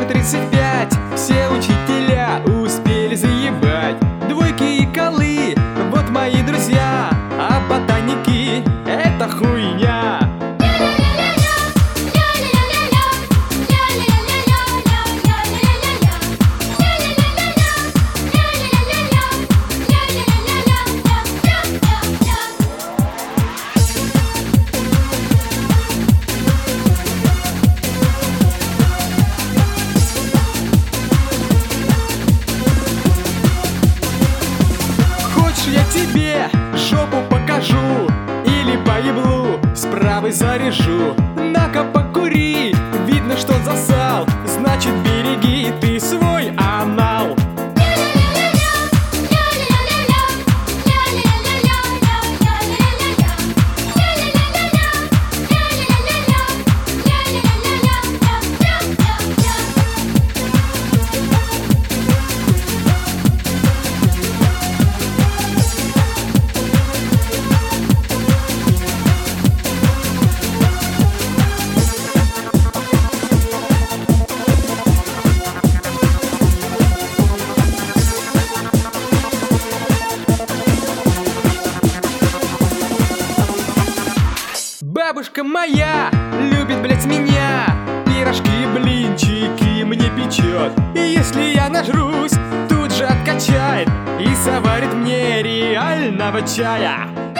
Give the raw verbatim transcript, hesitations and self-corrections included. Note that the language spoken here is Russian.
номер тридцать пять. Все учителя успели заебать. Двойки и колы, вот мои друзья. А ботаники — это хуйня. Я тебе жопу покажу или по еблу с правой заряжу. На-ка покури, видно, что засал, значит береги ты свой анал. Бабушка моя любит, блять, меня. Пирожки и блинчики мне печет. И если я нажрусь, тут же откачает и заварит мне реального чая.